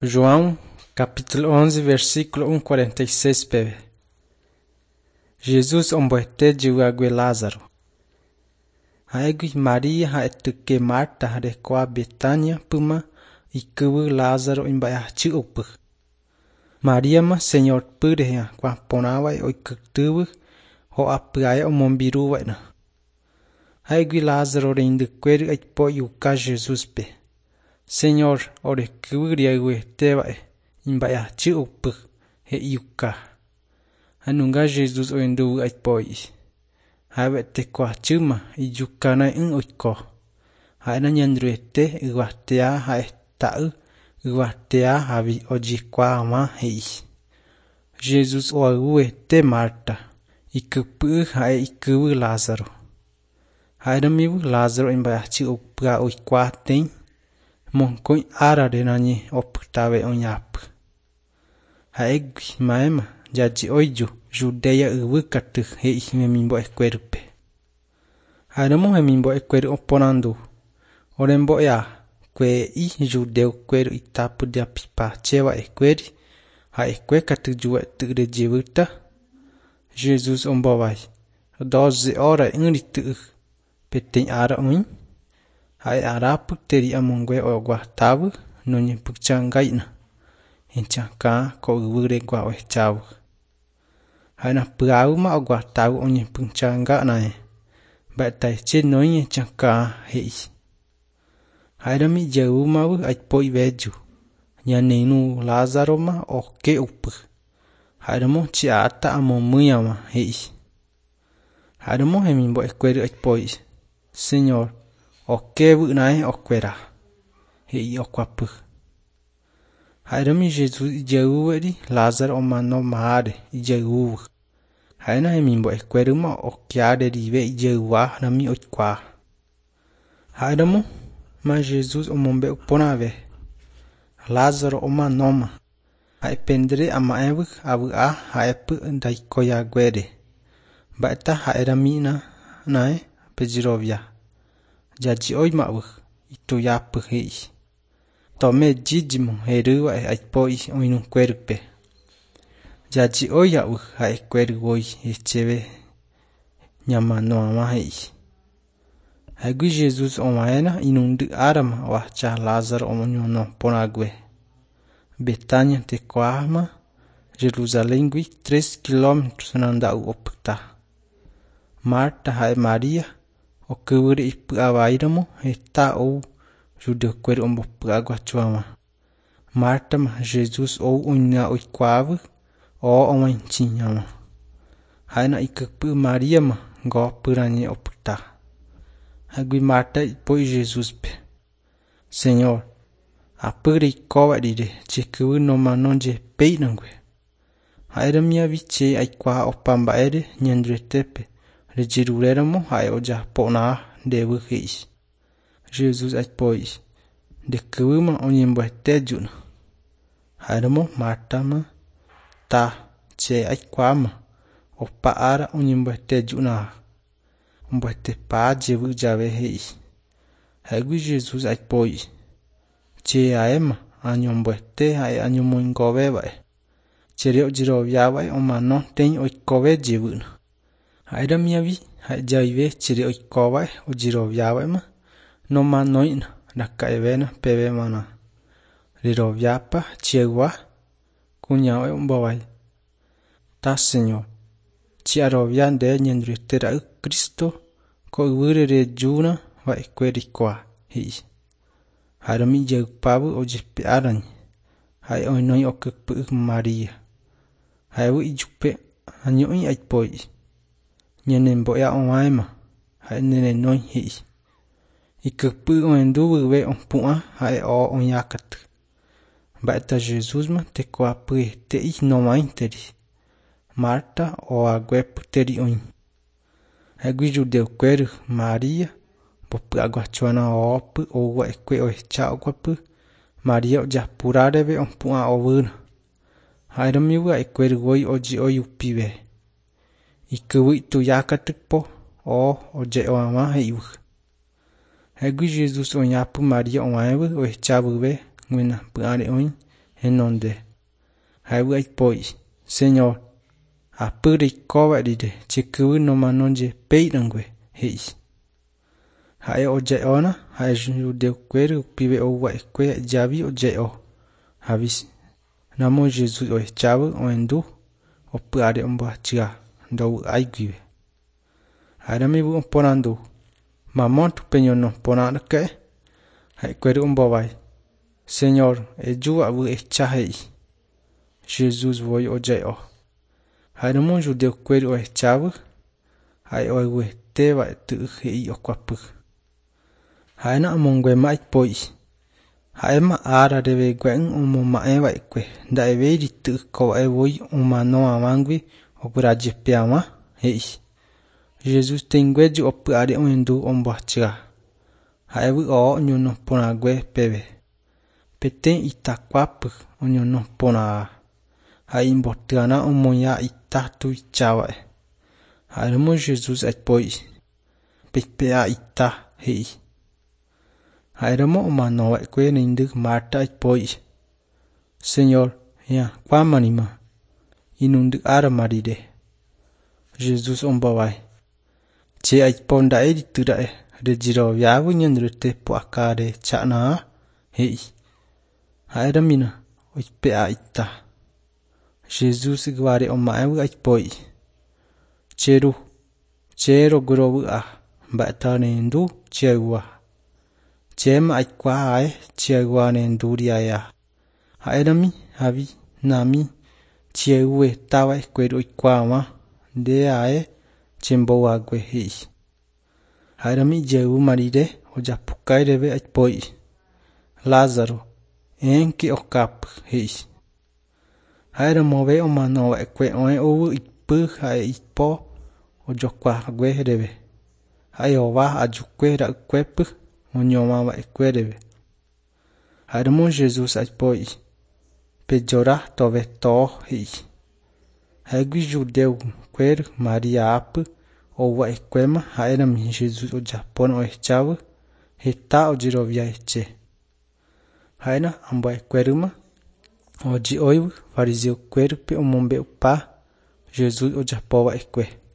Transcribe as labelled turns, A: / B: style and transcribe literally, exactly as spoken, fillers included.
A: João, capítulo onze, versículo um, quarenta y seis p. Jesus omboete jiwague Lázaro. Haegui Maria haetuke Marta harekoa Betania puma ikuwu Lázaro imbayachi upu. Maria ma Senhor purehia kwa ponawai oikutuwu ho apuaya omombiru waina. Haegui Lázaro reindukweri aikpo yuka Jesus pe. Senhor, ore kuwiria tewae imbayachi upu he yuka. Anunga Jesus oendu aikpoi. Hawe te kwa chuma iyuka na in oiko. Haena nyandruete iwatea hae tau iwatea havi ojikwa ama hei. Jesus oaue te Marta. Ikupu hae ikuwu Lázaro. Haena miwu Lázaro imbayachi upua oikwa ten. Monkoi ara de nani optawe onyapu. Haegui maema jaji oiju judeya uwukatu hei memimbo ekwerupe. Haeramo memimbo ekweru oponandu. Orembo ya kwe i judeu kweru itapu dia pipa cewa ekweri. Ha ekwe katu juwe ture jiwuta. Jesus ombawai. Doze ora ingritu peteng ara oin. Hae arapu teri amongwe ogwa tawu nonye pukchangaina. Enchaka ko uwure gwa oechawu. Haena puauma ogwa tawu onye pukchanga nae. Batai che nonye chaka hei. Haena mi jau mawu aikpoi veju. Nyanenu Lázaro ma oke upu. Haena mo chi ata amomuya ma hei. Haena mo hemimbo ekweru aikpoi. Senhor. Okewu nae okwera. Hei okwapu. Haerami Jesus ijauweri Lázaro omano maare ijauwu. Haena hemimbo ekweruma okiade rive ijauwa nami oikwa. Haeramo ma Jesus omombe uponave. Lázaro omanoma. Haependre ama ewu awu a haepu ndaikoya gwere. Baeta haerami na nae pejirovia. Jaji oi mawu itu yapu hei. Tome jijimo heruwa e aikpoi oinu kwerupe. Jaji oi yawu hae kweru oi echewe nyama noama hei. Haegui Jesus omaena inundu arama wacha Lázaro omonyono ponagwe. Betania te kwahama Jerusalém gui tres kilómetros nandau opukta. Marta hae Maria o kuwuri ipu awairamo he ta ou judeu kweru ombopu agwa chuama. Marta ma Jesus ou unya oikwawu o omanchinyama. Haena ikupu Maria ma go puranye opukta. Hagui Marta ipoi Jesus pe. Senhor, apure ikowa dire chekuwu no manonje peinangwe. Haera mia viche aikwa opamba ere nyandretepe. Rejirureramo hae oja pona dewu hei. Jesus aikpoi. De kuwuma onyembo etejuna. Haeramo Marta ma ta che aikwama. Opa ara onyembo etejuna. Ombo etepa jewu jawe hei. Haegui Jesus aikpoi. Che aema anyombo ete hae anyomo ingowe wae. Chereo jirovya wae omano ten oikowe jewuna. Haera miavi hae jaive chiri oikowae ojirovyawae ma no manoina naka evena pewe mana. Rirovyapa chiewa kunyawe umbawai. Ta Senhor. Chiarovya de nyandritera u Kristo ko uwure re juna wa ekwerikwa hei. Haera mi jau pawu ojipe arany. Hae oinoi okupu Maria. Hae wu ijupe anyoi aikpoi. Nyenembo ya onwaema. Hae nene noi hei. Ikupu oendu uwe onpua hae o onyakatu. Baeta Jesus ma te kwa pue te i noma interi. Marta o agwepu teri oin. Haegui judeu kweru Maria. Bopu agwachuana o opu owa ekwe oecha ogwapu. Maria oja purareve onpua owuna. Haeramiwa ekweru oi oji oi upiwe. Ikuwu itu yakatukpo o oje oama heiwu. Haegui Jesus onyapu Maria onwaewu oechabuwe ngwena puare oin henonde. Hai bu aipoi, Senhor, a puri kowa dide, chikuwi no manonje peidangwe, hei. Hai o jai ona, hai judeu queru pive o wa ekwe javi o jai o. Havis, namo Jesus o chavu o endu, o puade omba chia, do aiguive. Hai mi bu ponandu, mamon tu penyo no ponanda ke, hai queru omba vai. Senhor, e jua bu e chahei. Jesus voi o jai o. Hai namo judeu queru o chavu, hai o ewe teva e tu hei o kwapu. Hai na amongwe mai poi. Hai ma ara deve gwen umo ma ewa ekwe. Da e vedi tu ko e voi uma no amangwi o kuraje piama. Hei. Jesus tengweju o puade o endu omba chia. Hai wu o nyono pona gwe peve. Peten ita kwapu o nyono pona. Hai imbo tiana umo ya ita tu ichawa e. Hai namo Jesus et poi. Pepea ita hei. Hai ramo umano e kwe nindu Marta et poi. Senhor, ya kwa manima. Inundu aramaride. Jesus omba vai. Che ait ponda e ditura e. Rejiro yavu nyandrute po akade chana. Hei. Hai ramina. Oipea ita. Jesus gware oma ewu ait poi. Cheru. Chero gurovu a. Batane ndu chewa. Chema ai kwa ai chiagwa ne nduria ya. Haerami havi nami chiawe tawa kweru ikwa ma de ai chembo agwe hei. Haerami jewu maride o japukai reve ai poi. Lazaro enki okap hei. Haeramove o mano ekwe oe owu ipu hae ipo o jokwa agwe reve. Haeova ajukwe ra kwepu Onyoma wa ekwedeve. Haidamo Jesus ai poi. Pejora tove to hei. Haigui judeu quer Maria apu. O wa ekwema haidami Jesus o Japon o echavu. Heta o jirovia eche. Haina amba ekweruma. O ji oivu farizeu quer pe o mombe upa. Jesus o Japowa ekwe.